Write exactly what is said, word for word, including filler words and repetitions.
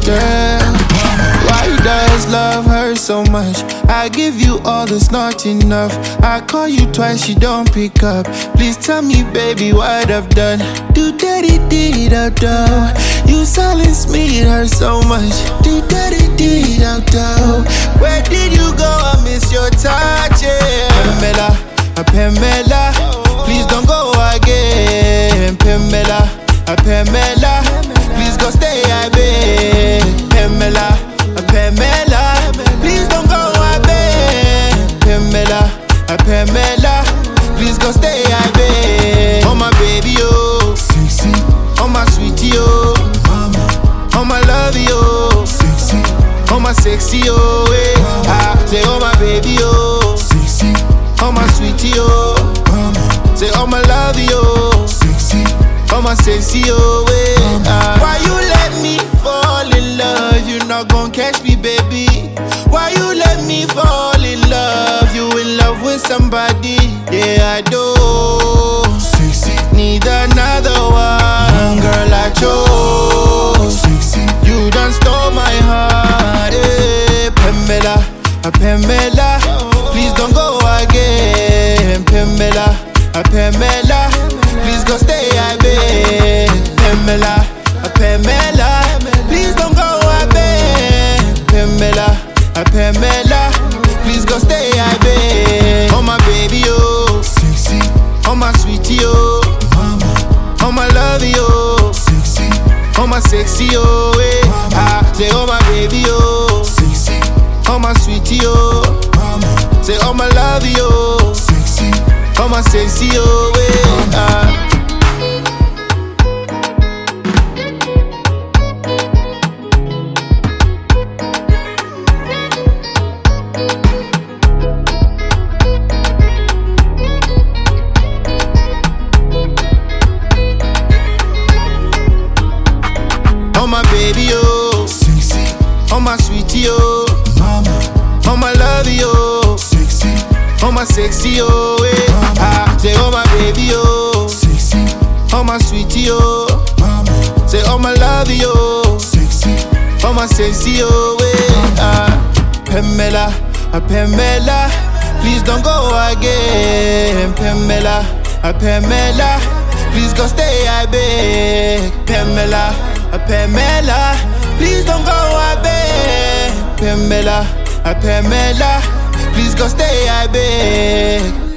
Girl, why does love hurt so much? I give you all this, not enough. I call you twice, you don't pick up. Please tell me, baby, what I've done. Do daddy dee da da. You silence me, it hurts so much. Do daddy dee da da. Where did you go? I miss your touch, yeah. Pamela, uh, Pamela, please don't go again. Pamela, uh, Pamela, please go stay, I beg. Pamela, uh, Pamela, please don't go away. Pamela, uh, Pamela, please go stay, I beg. Oh my baby, oh, Sexy, oh my sweetie, oh, mama, oh my love, oh, sexy, oh my sexy, oh, eh. I say, oh my baby, oh, sexy, oh my sweetie, oh, mama, say, oh my love, oh, sexy, oh my sexy, oh, eh. Ah. Why you let me fall in love? You not gon' catch me, baby. Why you let me fall in love? You in love with somebody, yeah, I do. sexy, Need another one, girl, I chose. sexy, You done stole my heart, eh. Pamela, uh, Pamela, please don't go again. Pamela, uh, Pamela, please go stay, I beg. Pamela, uh, Pamela, please don't go away. Pamela, uh, Pamela, please go stay, I beg. Oh my baby, oh, sexy, oh my sweetie, oh, mama, oh my love, oh, sexy, oh my sexy, oh, eh. I say, oh my baby, oh, sexy, oh my sweetie, oh, mama, say, oh my love, oh, sexy, oh my sexy, oh, eh. Ah. Oh my baby, oh, sexy, oh my sweetie, oh, mama, oh my love, oh, sexy, oh my sexy, oh, eh. I say, oh my baby, oh, sexy, oh my sweetie, oh, mama, say, oh my love, oh, sexy, oh my sexy, oh, eh. Ah. Pamela, uh, Pamela, please don't go again. Pamela, uh, Pamela, please go stay, I beg. Pamela, uh, Pamela, please don't go away. Pamela, uh, Pamela, please go stay, I beg.